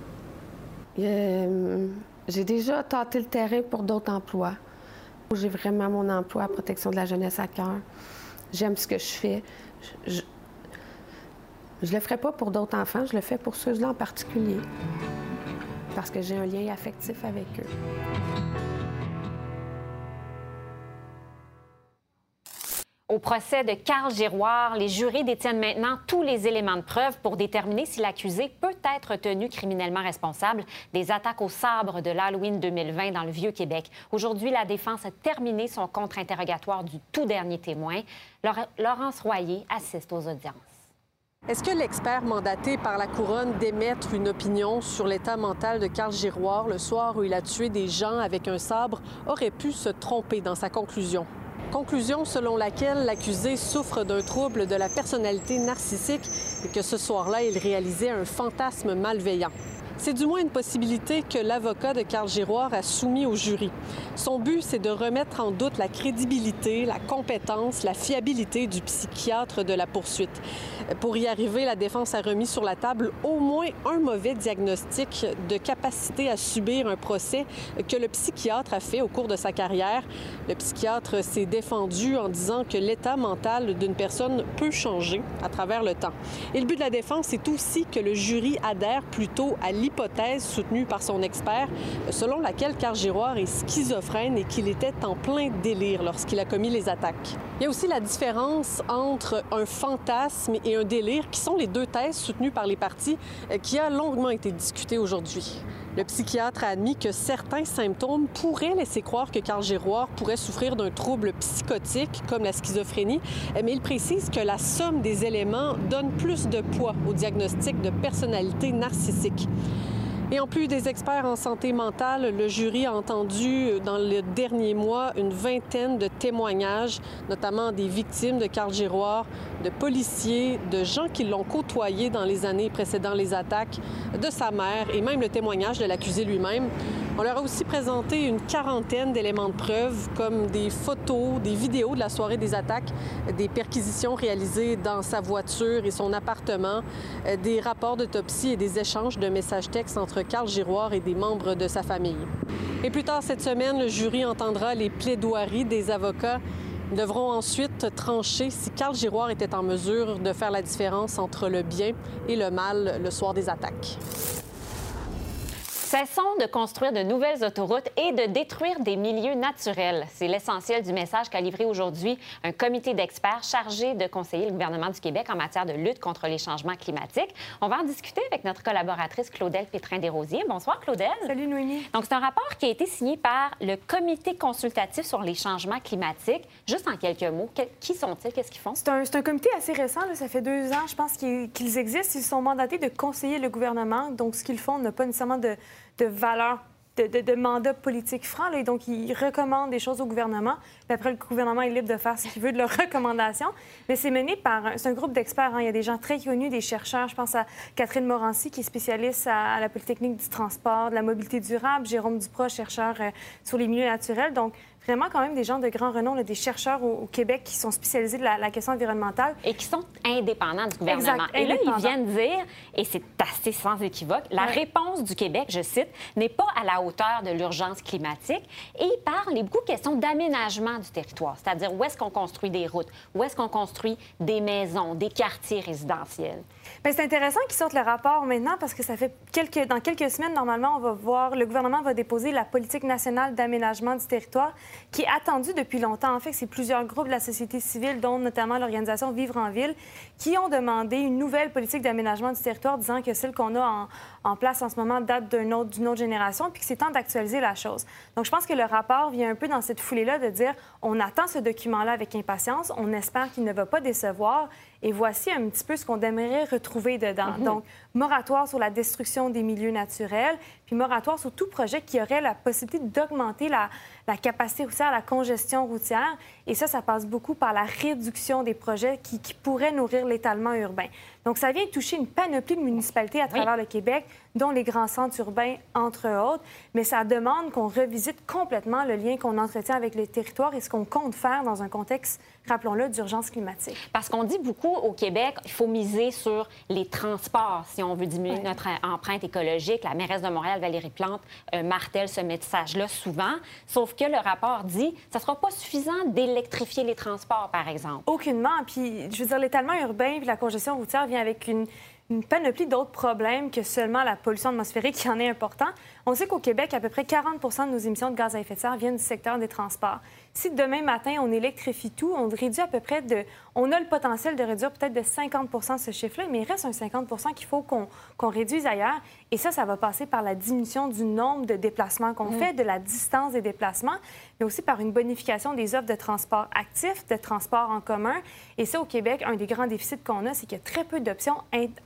Euh... J'ai déjà tâté le terrain pour d'autres emplois. J'ai vraiment mon emploi à protection de la jeunesse à cœur. J'aime ce que je fais. Je ne le ferai pas pour d'autres enfants, je le fais pour ceux-là en particulier. Parce que j'ai un lien affectif avec eux. Au procès de Carl Giroir, les jurés détiennent maintenant tous les éléments de preuve pour déterminer si l'accusé peut être tenu criminellement responsable des attaques au sabre de l'Halloween deux mille vingt dans le Vieux-Québec. Aujourd'hui, la défense a terminé son contre-interrogatoire du tout dernier témoin. Laurence Royer assiste aux audiences. Est-ce que l'expert mandaté par la Couronne d'émettre une opinion sur l'état mental de Carl Giroir le soir où il a tué des gens avec un sabre aurait pu se tromper dans sa conclusion? Conclusion selon laquelle l'accusé souffre d'un trouble de la personnalité narcissique et que ce soir-là, il réalisait un fantasme malveillant. C'est du moins une possibilité que l'avocat de Carl Giroir a soumis au jury. Son but, c'est de remettre en doute la crédibilité, la compétence, la fiabilité du psychiatre de la poursuite. Pour y arriver, la défense a remis sur la table au moins un mauvais diagnostic de capacité à subir un procès que le psychiatre a fait au cours de sa carrière. Le psychiatre s'est défendu en disant que l'état mental d'une personne peut changer à travers le temps. Et le but de la défense est aussi que le jury adhère plutôt à l'hypothèse soutenue par son expert, selon laquelle Carl Giroir est schizophrène et qu'il était en plein délire lorsqu'il a commis les attaques. Il y a aussi la différence entre un fantasme et un délire, qui sont les deux thèses soutenues par les parties, qui a longuement été discutée aujourd'hui. Le psychiatre a admis que certains symptômes pourraient laisser croire que Carl Giroir pourrait souffrir d'un trouble psychotique, comme la schizophrénie, mais il précise que la somme des éléments donne plus de poids au diagnostic de personnalité narcissique. Et en plus des experts en santé mentale, le jury a entendu dans le dernier mois une vingtaine de témoignages, notamment des victimes de Carl Giroir, de policiers, de gens qui l'ont côtoyé dans les années précédant les attaques, de sa mère et même le témoignage de l'accusé lui-même. On leur a aussi présenté une quarantaine d'éléments de preuve, comme des photos, des vidéos de la soirée des attaques, des perquisitions réalisées dans sa voiture et son appartement, des rapports d'autopsie et des échanges de messages textes entre Carl Giroir et des membres de sa famille. Et plus tard cette semaine, le jury entendra les plaidoiries des avocats. Ils devront ensuite trancher si Carl Giroir était en mesure de faire la différence entre le bien et le mal le soir des attaques. Cessons de construire de nouvelles autoroutes et de détruire des milieux naturels. C'est l'essentiel du message qu'a livré aujourd'hui un comité d'experts chargé de conseiller le gouvernement du Québec en matière de lutte contre les changements climatiques. On va en discuter avec notre collaboratrice Claudel Pétrin-Desrosiers. Bonsoir, Claudel. Salut, Noémie. Donc, c'est un rapport qui a été signé par le Comité consultatif sur les changements climatiques. Juste en quelques mots, qui sont-ils? Qu'est-ce qu'ils font? C'est un, c'est un comité assez récent. Là. Ça fait deux ans, je pense, qu'ils, qu'ils existent. Ils sont mandatés de conseiller le gouvernement. Donc, ce qu'ils font n'a pas nécessairement de de valeur, de, de, de mandat politique franc. Là. Et donc, ils recommandent des choses au gouvernement. Puis après, le gouvernement est libre de faire ce qu'il veut de leurs recommandations. Mais c'est mené par... Un, c'est un groupe d'experts. Hein. Il y a des gens très connus, des chercheurs. Je pense à Catherine Morancy, qui est spécialiste à, à la Polytechnique du transport, de la mobilité durable. Jérôme Duprat, chercheur euh, sur les milieux naturels. Donc, vraiment quand même des gens de grand renom, là, des chercheurs au, au Québec qui sont spécialisés de la, la question environnementale. Et qui sont indépendants du gouvernement. Exact, et là, ils viennent dire, et c'est assez sans équivoque, la ouais. réponse du Québec, je cite, n'est pas à la hauteur de l'urgence climatique. Et ils parlent, il y a beaucoup de questions d'aménagement du territoire, c'est-à-dire où est-ce qu'on construit des routes, où est-ce qu'on construit des maisons, des quartiers résidentiels. Bien, c'est intéressant qu'ils sortent le rapport maintenant parce que ça fait quelques... dans quelques semaines, normalement, on va voir, le gouvernement va déposer la politique nationale d'aménagement du territoire qui est attendue depuis longtemps. En fait, c'est plusieurs groupes de la société civile, dont notamment l'organisation Vivre en ville, qui ont demandé une nouvelle politique d'aménagement du territoire, disant que celle qu'on a en, en place en ce moment date d'une autre, d'une autre génération, puis que c'est temps d'actualiser la chose. Donc, je pense que le rapport vient un peu dans cette foulée-là de dire on attend ce document-là avec impatience, on espère qu'il ne va pas décevoir. Et voici un petit peu ce qu'on aimerait retrouver dedans. Mm-hmm. Donc, moratoire sur la destruction des milieux naturels, puis moratoire sur tout projet qui aurait la possibilité d'augmenter la, la capacité routière, la congestion routière. Et ça, ça passe beaucoup par la réduction des projets qui, qui pourraient nourrir l'étalement urbain. Donc, ça vient toucher une panoplie de municipalités à travers oui. le Québec, dont les grands centres urbains, entre autres. Mais ça demande qu'on revisite complètement le lien qu'on entretient avec les territoires et ce qu'on compte faire dans un contexte, rappelons-le, d'urgence climatique. Parce qu'on dit beaucoup au Québec, il faut miser sur les transports si on veut diminuer oui. notre empreinte écologique. La mairesse de Montréal, Valérie Plante, euh, martèle ce message-là souvent. Sauf que le rapport dit ça ne sera pas suffisant d'électrifier les transports, par exemple. Aucunement. Puis, je veux dire, l'étalement urbain et la congestion routière vient avec une... une panoplie d'autres problèmes que seulement la pollution atmosphérique qui en est important. On sait qu'au Québec, à peu près quarante pour cent de nos émissions de gaz à effet de serre viennent du secteur des transports. Si demain matin, on électrifie tout, on réduit à peu près de... On a le potentiel de réduire peut-être de cinquante pour cent ce chiffre-là, mais il reste un cinquante pour cent qu'il faut qu'on, qu'on réduise ailleurs. Et ça, ça va passer par la diminution du nombre de déplacements qu'on mmh. fait, de la distance des déplacements, mais aussi par une bonification des offres de transport actifs, de transport en commun. Et ça, au Québec, un des grands déficits qu'on a, c'est qu'il y a très peu d'options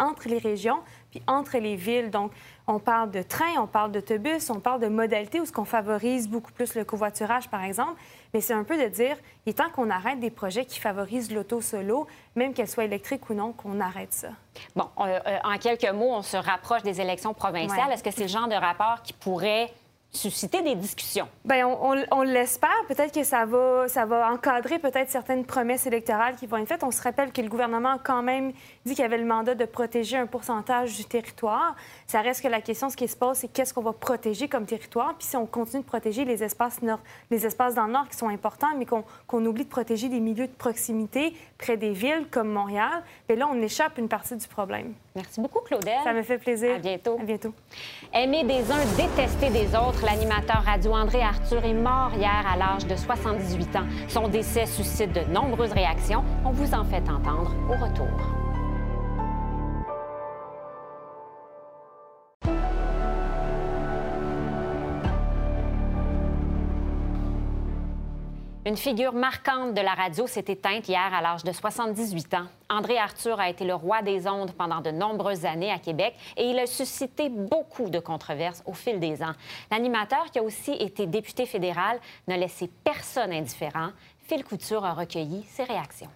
entre les régions puis entre les villes. Donc, on parle de train, on parle d'autobus, on parle de modalités où ce qu'on favorise beaucoup plus le covoiturage, par exemple. Mais c'est un peu de dire, il est temps qu'on arrête des projets qui favorisent l'auto solo, même qu'elle soit électrique ou non, qu'on arrête ça. Bon, euh, euh, en quelques mots, on se rapproche des élections provinciales. Ouais. Est-ce que c'est le genre de rapport qui pourrait susciter des discussions? Bien, on, on, on l'espère. Peut-être que ça va, ça va encadrer peut-être certaines promesses électorales qui vont être faites. On se rappelle que le gouvernement a quand même dit qu'il avait le mandat de protéger un pourcentage du territoire. Ça reste que la question, ce qui se passe, c'est qu'est-ce qu'on va protéger comme territoire. Puis si on continue de protéger les espaces, nord, les espaces dans le nord qui sont importants, mais qu'on qu'on oublie de protéger des milieux de proximité près des villes comme Montréal, bien là, on échappe une partie du problème. Merci beaucoup, Claudel. Ça me fait plaisir. À bientôt. À bientôt. Aimer des uns, détester des autres, l'animateur radio André Arthur est mort hier à l'âge de soixante-dix-huit ans. Son décès suscite de nombreuses réactions. On vous en fait entendre au retour. Une figure marquante de la radio s'est éteinte hier à l'âge de soixante-dix-huit ans. André Arthur a été le roi des ondes pendant de nombreuses années à Québec et il a suscité beaucoup de controverses au fil des ans. L'animateur, qui a aussi été député fédéral, n'a laissé personne indifférent. Phil Couture a recueilli ses réactions.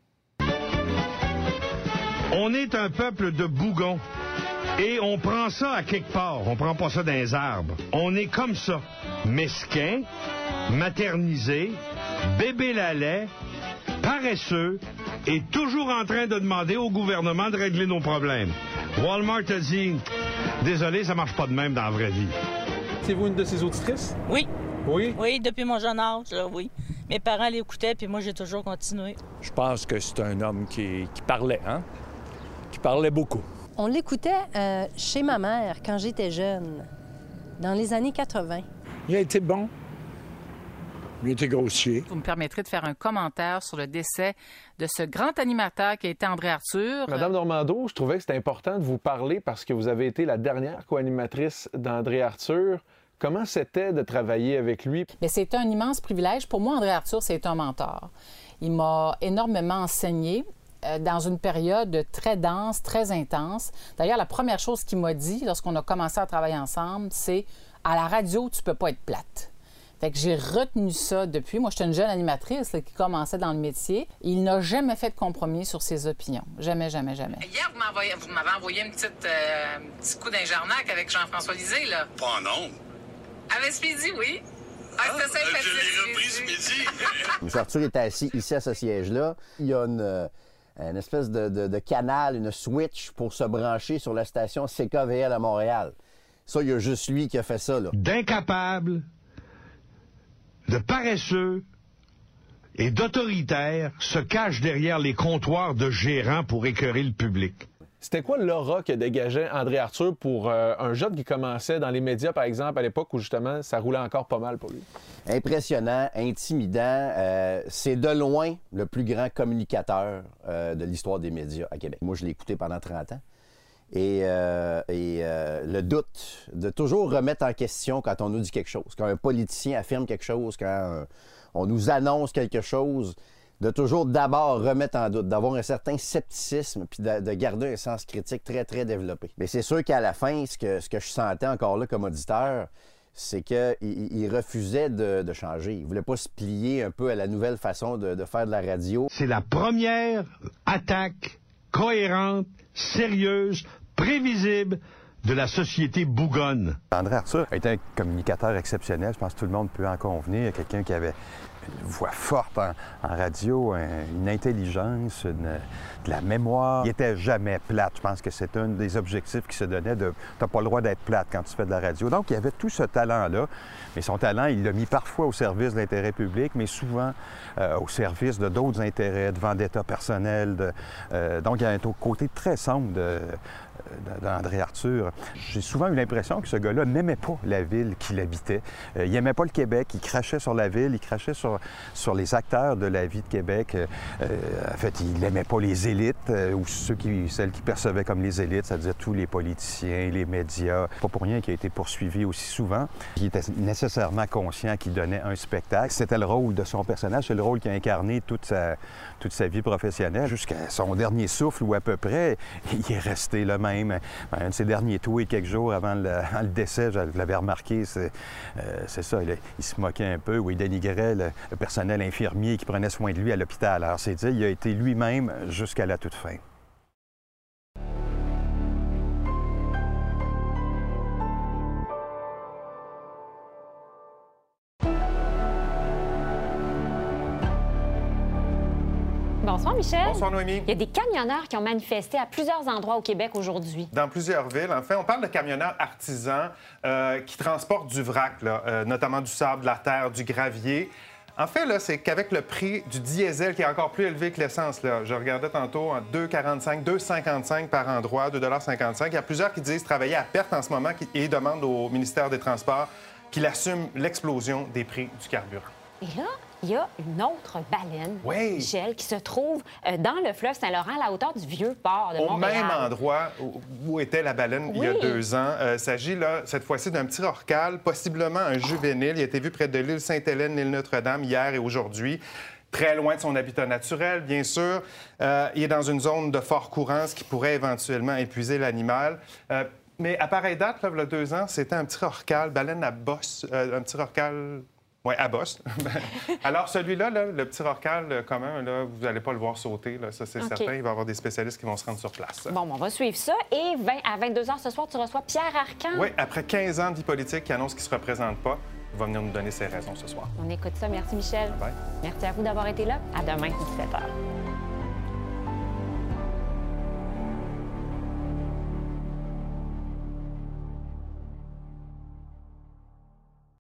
On est un peuple de bougons et on prend ça à quelque part. On prend pas ça dans les arbres. On est comme ça, mesquin, maternisé, bébé lalet, paresseux et toujours en train de demander au gouvernement de régler nos problèmes. Walmart a dit « Désolé, ça marche pas de même dans la vraie vie ». C'est vous une de ces auditrices? Oui. Oui? Oui, depuis mon jeune âge, là, oui. Mes parents l'écoutaient, puis moi, j'ai toujours continué. Je pense que c'est un homme qui, qui parlait, hein? Qui parlait beaucoup. On l'écoutait euh, chez ma mère quand j'étais jeune, dans les années quatre-vingt. Il a été bon. Il était grossier. Vous me permettrez de faire un commentaire sur le décès de ce grand animateur qui a été André Arthur. Madame Normando, je trouvais que c'était important de vous parler parce que vous avez été la dernière co-animatrice d'André Arthur. Comment c'était de travailler avec lui? Bien, c'était un immense privilège. Pour moi, André Arthur, c'est un mentor. Il m'a énormément enseigné euh, dans une période très dense, très intense. D'ailleurs, la première chose qu'il m'a dit lorsqu'on a commencé à travailler ensemble, c'est « à la radio, tu peux pas être plate ». Fait que j'ai retenu ça depuis. Moi, j'étais une jeune animatrice là, qui commençait dans le métier. Il n'a jamais fait de compromis sur ses opinions. Jamais, jamais, jamais. Hier, vous m'avez envoyé, envoyé une petite, euh, un petit coup d'injarnac avec Jean-François Lisée, là. Pas en ondes. Avec Speedy, oui. Ah, ah, c'était sympathique. Je l'ai repris ce midi. M. Arthur était assis ici à ce siège-là. Il y a une, une espèce de, de, de canal, une switch pour se brancher sur la station C K V L à Montréal. Ça, il y a juste lui qui a fait ça, là. D'incapable, de paresseux et d'autoritaire se cache derrière les comptoirs de gérants pour écœurer le public. C'était quoi l'aura que dégageait André Arthur pour euh, un jeune qui commençait dans les médias, par exemple, à l'époque où, justement, ça roulait encore pas mal pour lui? Impressionnant, intimidant. Euh, c'est de loin le plus grand communicateur euh, de l'histoire des médias à Québec. Moi, je l'ai écouté pendant trente ans. Et, euh, et euh, le doute, de toujours remettre en question quand on nous dit quelque chose, quand un politicien affirme quelque chose, quand euh, on nous annonce quelque chose, de toujours d'abord remettre en doute, d'avoir un certain scepticisme, puis de, de garder un sens critique très, très développé. Mais c'est sûr qu'à la fin, ce que, ce que je sentais encore là comme auditeur, c'est qu'il il refusait de, de changer. Il ne voulait pas se plier un peu à la nouvelle façon de, de faire de la radio. C'est la première attaque cohérente, sérieuse, prévisible de la société bougonne. André Arthur a été un communicateur exceptionnel. Je pense que tout le monde peut en convenir. Quelqu'un qui avait une voix forte en, en radio, un, une intelligence, une, de la mémoire. Il n'était jamais plate. Je pense que c'est un des objectifs qui se donnait de « t'as pas le droit d'être plate quand tu fais de la radio ». Donc, il avait tout ce talent-là. Mais son talent, il l'a mis parfois au service de l'intérêt public, mais souvent euh, au service de d'autres intérêts, de vendetta personnelle. De, euh, donc, il y a un côté très sombre de, d'André Arthur. J'ai souvent eu l'impression que ce gars-là n'aimait pas la ville qu'il habitait. Euh, il n'aimait pas le Québec, il crachait sur la ville, il crachait sur, sur les acteurs de la vie de Québec. Euh, en fait, il n'aimait pas les élites, euh, ou ceux qui, celles qui percevaient comme les élites, c'est-à-dire tous les politiciens, les médias. Pas pour rien qu'il a été poursuivi aussi souvent. Il était nécessairement conscient qu'il donnait un spectacle. C'était le rôle de son personnage, c'est le rôle qu'il a incarné toute sa, toute sa vie professionnelle, jusqu'à son dernier souffle, ou à peu près, il est resté le même. Un de ses derniers tweets, quelques jours avant le, avant le décès, je l'avais remarqué, c'est euh, ça, il, il se moquait un peu, ou il dénigrait le, le personnel infirmier qui prenait soin de lui à l'hôpital. Alors, c'est dire, il a été lui-même jusqu'à la toute fin. Bonsoir, Michel. Bonsoir, Noémie. Il y a des camionneurs qui ont manifesté à plusieurs endroits au Québec aujourd'hui. Dans plusieurs villes. En fait, on parle de camionneurs artisans euh, qui transportent du vrac, là, euh, notamment du sable, de la terre, du gravier. En fait, là, c'est qu'avec le prix du diesel qui est encore plus élevé que l'essence, là, je regardais tantôt en deux quarante-cinq, deux cinquante-cinq par endroit, deux cinquante-cinq. Il y a plusieurs qui disent travailler à perte en ce moment et demandent au ministère des Transports qu'il assume l'explosion des prix du carburant. Et là, il y a une autre baleine, oui. Michel, qui se trouve euh, dans le fleuve Saint-Laurent, à la hauteur du Vieux-Port de Au Montréal. même endroit où, où était la baleine oui. il y a deux ans. Euh, il s'agit, là, cette fois-ci, d'un petit rorqual, possiblement un juvénile. Il a été vu près de l'île Sainte-Hélène, l'île Notre-Dame, hier et aujourd'hui. Très loin de son habitat naturel, bien sûr. Euh, il est dans une zone de fort courant, ce qui pourrait éventuellement épuiser l'animal. Euh, mais à pareille date, là, il y a deux ans, c'était un petit rorqual, baleine à bosse, euh, un petit rorqual... Oui, à bosse. Alors, celui-là, là, le petit rorqual commun, là, vous n'allez pas le voir sauter, là, ça c'est okay. certain. Il va y avoir des spécialistes qui vont se rendre sur place. Bon, on va suivre ça. Et vingt à vingt-deux heures ce soir, tu reçois Pierre Arcan. Oui, après quinze ans de vie politique qui annonce qu'il ne se représente pas, il va venir nous donner ses raisons ce soir. On écoute ça. Merci, Michel. Bye. Merci à vous d'avoir été là. À demain, dix-sept heures.